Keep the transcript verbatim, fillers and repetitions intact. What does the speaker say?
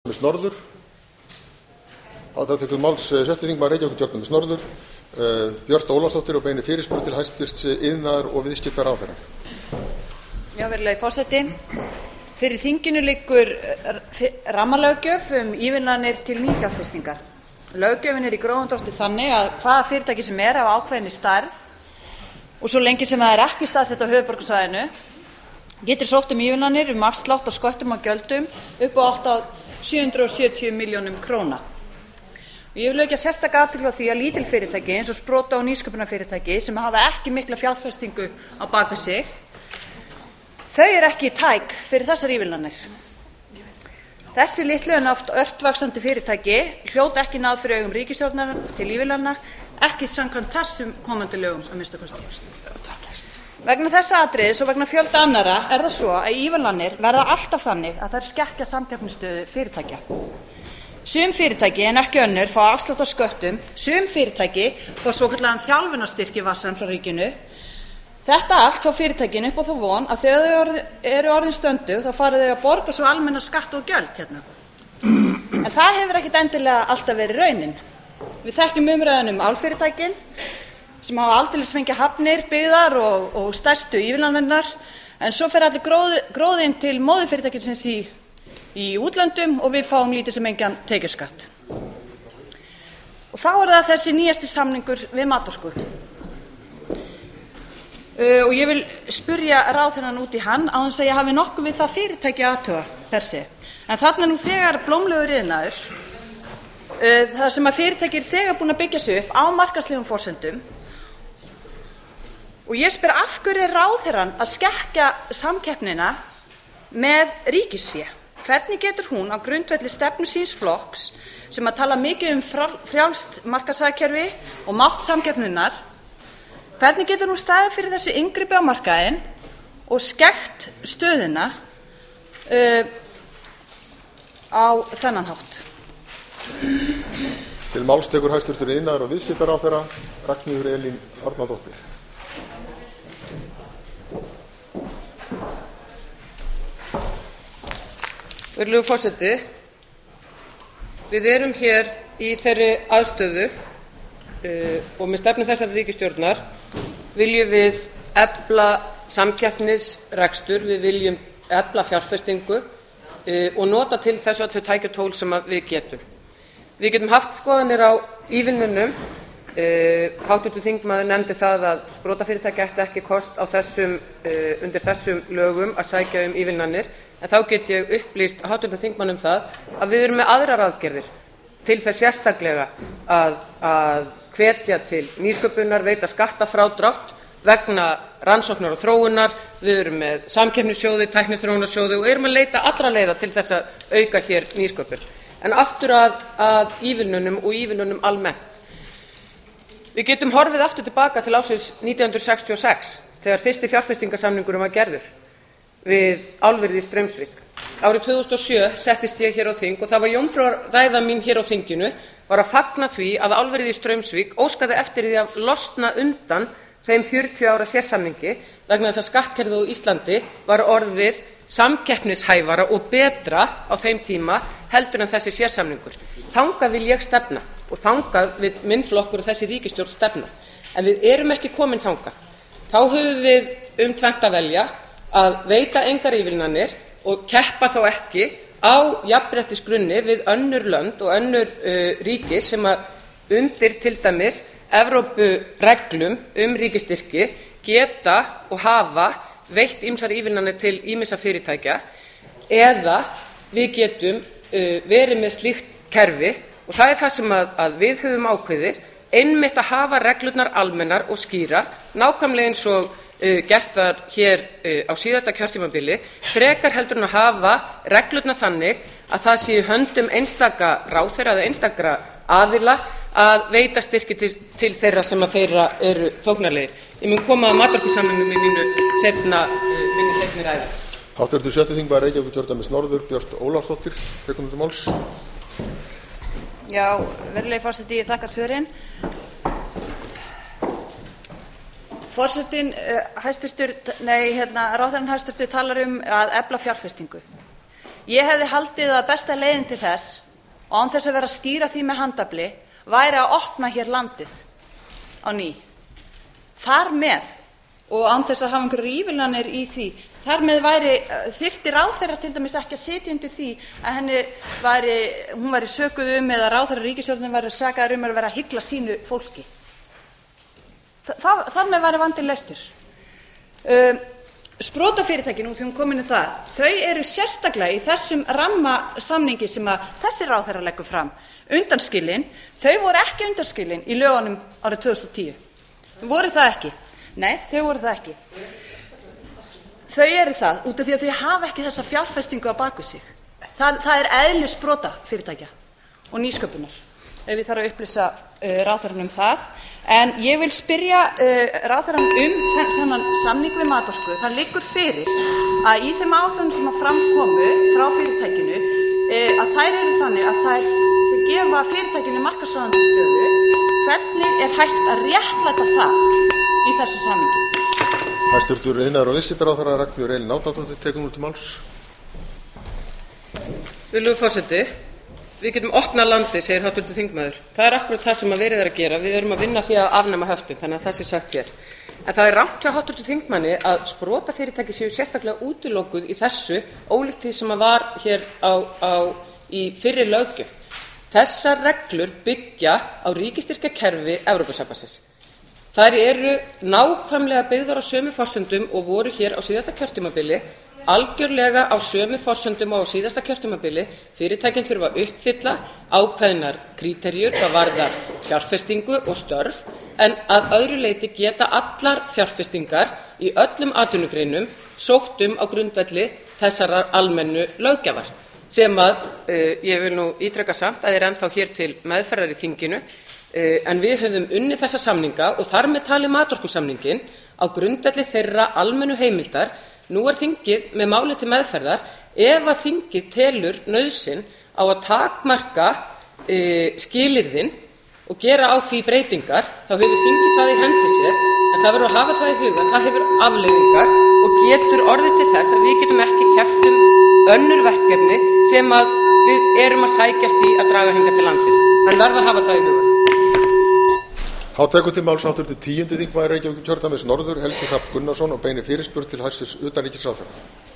Norður. Það tekur máls sjötti þingmaður Reykjavíkurkjördæmis Norður, uh, Björt Ólafsdóttir, og beinir fyrirspurn til hæstvirts iðnaðar- og viðskiptaráðherra. Já, virðulegi forseti. Fyrir þinginu liggur rammalöggjöf um ívilnanir til nýfjárfestingar. Löggjöfin er í grófum dráttum þannig að hvaða fyrirtæki sem er af ákveðinni stærð og svo lengi sem það er ekki staðsett á höfuðborgarsvæðinu getur sótt um ívilnanir um afslátt á sköttum og gjöldum upp á allt að sjö hundruð sjötíu milljónum króna. Ég vil vekja sérstaka athygli á því að lítil fyrirtæki eins og sprota- og nýsköpunarfyrirtæki sem hafa ekki mikla fjárfestingu á bak við sig, þau eru ekki tæk fyrir þessar ívilnanir. Þessi litlu en oft ört vaxandi fyrirtæki hljóta ekki náð fyrir augum ríkisstjórnar til ívilnana, ekki samkvæmt þessum komandi lögum að minnsta kosti. Vegna þessa atriðis og vegna fjölda annarra er það svo að ívilnanir verða alltaf þannig að þær skekkja samkeppnisstöðu fyrirtækja. Sum fyrirtæki en ekki önnur fá afslátt á sköttum, sum fyrirtæki fá svokallaðan þjálfunarstyrk í vassann frá ríkinu. Þetta allt fá fyrirtækin upp á þá von að þegar þau eru orðin stöndug þá fara þau að borga svo almenna skatta og gjöld hérna. En það hefur ekkert endilega alltaf verið raunin. Við þekkjum umræðan um álfyrirtækin sem hafa aldeilis fengið hafnir, byggðar og, og stærstu ívilnanirnar, en svo fer allir gróð, gróðinn til móðurfyrirtækinsins í, í útlöndum og við fáum lítið sem engan tekjuskatt. Og þá er það þessi nýjasti samningur við Matorku. Uh, og ég vil spyrja ráðherrann út í hann á þess að ég hafi nokkuð við það fyrirtæki að athuga per se. En þarna nú þegar blómlegur iðnaður, uh, þar sem að fyrirtæki er þegar búin að byggja sig upp á markaðslegum forsendum, og ég spyr af hverju er ráðherrann að skekkja samkeppnina með ríkisfé? Hvernig getur hún á grundvelli stefnu síns flokks sem að tala mikið um frjálst markaðshagkerfi og mátt samkeppninnar, hvernig getur hún staðið fyrir þessu inngripi á markaðinn og skekkt stöðuna uh, á þennan hátt? Til máls tekur hæstvirtur iðnaðar- og viðskiptaráðherra Ragnheiður Elín Árnadóttir. Virðulegur forseti, við erum hér í þeirri aðstöðu uh, og með stefnu þessari ríkisstjórnar viljum við efla samkeppnisrekstur, við viljum efla fjárfestingu uh, og nota til þessu öllu tæki og tól sem við getum. Við getum haft skoðanir á ívilnunum. Uh, háttvirtur þingmaður nefndi það að sprotafyrirtæki ættu ekki kost á þessum, uh, undir þessum lögum að sækja um ívilnanir, en þá get ég upplýst háttvirtan þingmann um það að við erum með aðrar aðgerðir til þess sérstaklega að, að hvetja til nýsköpunar, veita skattafrádrátt vegna rannsóknar og þróunar. Við erum með samkeppnissjóði, tækniþróunarsjóði og erum að leita allra leiða til þess að auka hér nýsköpun. En aftur að, að ívilnunum og ívilnunum almennt. Við getum horfið aftur tilbaka til ársins nítján hundruð sextíu og sex þegar fyrsti fjárfestingarsamningurinn var gerður við álverið í Straumsvík. Árið tvö þúsund og sjö settist ég hér á þing og það var jómfrúrræða mín hér á þinginu var að fagna því að álverið í Straumsvík óskaði eftir því að losna undan þeim fjörutíu ára sérsamningi vegna þess að skattkerfið á Íslandi var orðið samkeppnishæfara og betra á þeim tíma heldur en þessi sérsamningur. Þangað vil ég stefna og þangað vil minn flokkur og þessi ríkisstjórn stefna. En við erum ekki komin þangað. Þá höfum við um tvennt að velja, að veita engar ívilnanir og keppa þá ekki á jafnréttisgrunni við önnur lönd og önnur uh, ríki sem að undir til dæmis Evrópureglum um ríkisstyrki geta og hafa veitt ýmsar ívilnanir til ýmissa fyrirtækja, eða við getum uh, verið með slíkt kerfi og það er það sem að, að við höfum ákveðið, einmitt að hafa reglurnar almennar og skýrar, nákvæmlega eins og Uh, gert var hér uh, á síðasta kjörtímabili, frekar heldur en að hafa reglurnar þannig að það séu höndum einstaka ráðherra eða einstakra aðila að veita styrki til, til þeirra sem að þeirra eru þóknarlegir. Ég mun koma að Matorkusamningnum í mínu seinna, uh, minni seinni ræðu. Háttvirtur sjötti þingmaður Reykjavíkurkjördæmis Norður, Björt Ólafsdóttir, tekur undir máls. Já, virðulegi forseti, ég þakka svörin. Forsetinn, hæstvirtur, nei, hérna, ráðherrann hæstvirtur talar um að efla fjárfestingu. Ég hefði haldið að besta leiðin til þess, og án þess að vera að stýra því með handafli, væri að opna hér landið á ný. Þar með, og án þess að hafa einhverjar ívilnanir í því, þar með væri, þyrfti ráðherra til dæmis ekki að sitja undir því að henni væri, hún væri sökuð um eða ráðherra ríkisstjórnin væri sakaður um að vera að hygla sínu fólki. Þa, þar með væri vandinn leystur. Um, Sprotafyrirtækin, nú þegar hún komin í það, þau eru sérstaklega í þessum rammasamningi sem að þessi ráðherra leggur fram undanskilin, þau voru ekki undanskilin í lögunum árið tvö þúsund og tíu. Voru það ekki? Nei, þau voru það ekki. Þau eru það út af því að þau hafa ekki þessa fjárfestingu á baku sig. Það, það er eðli sprotafyrirtækja og nýsköpunar, ef ég þarf að upplýsa uh, ráðherrann um það. En ég vil spyrja uh, ráðherrann um þennan samning við Matorku. Það liggur fyrir að í þeim áætlunum sem að framkomu frá fyrirtækinu uh, að þær eru þannig að þær, þær gefa fyrirtækinu markaðsráðandi stöðu. Hvernig er hægt að réttlæta það í þessu samningi? Hæstvirtur iðnaðar- og viðskiptaráðherra Ragnheiður Elín Árnadóttir tekur nú til máls. Virðulegur forseti, við getum opnað landið, segir háttvirtur þingmaður. Það er akkúrat það sem að verið er að gera. Við erum að vinna því að afnema höftin, þannig að það sé sagt hér. En það er rangt hjá háttvirtur þingmanni að sprotafyrirtæki séu sérstaklega útilokuð í þessu, ólíkt því sem að var hér á, á, í fyrri löggjöf. Þessar reglur byggja á ríkisstyrkjakerfi Evrópusambandsins. Þær eru nákvæmlega byggðar á sömu forsendum og voru hér á síðasta kjörtímabili, algjörlega á sömu forsendum og á síðasta kjörtímabili. Fyrirtækin þurfa að uppfylla ákveðnar kríterjur hvað varðar fjárfestingu og störf, en að öðru leyti geta allar fjárfestingar í öllum atvinnugreinum sótt um á grundvelli þessarar almennu löggjafar, sem að uh, ég vil nú ítreka samt að er ennþá hér til meðferðar í þinginu. Uh, en við höfum unnið þessa samninga og þar með talið Matorkusamninginn á grundvelli þeirra almennu heimildar. Nú er þingið með máli til meðferðar. Ef að þingið telur nauðsyn á að takmarka uh, skilyrðin og gera á því breytingar, þá hefur þingið það í hendi sér, en það verður að hafa það í huga. Það hefur afleiðingar og getur orðið til þess að við getum ekki keppt um önnur verkefni sem að við erum að sækjast í að draga hingað til landsins. En verður að hafa það í huga. Þá tekur til máls háttvirtur tíundi þingmaður Reykjavíkurkjördæmis norður, Helgi Hrafn Gunnarsson, og beinir fyrirspurn til hæstvirts utanríkisráðherra.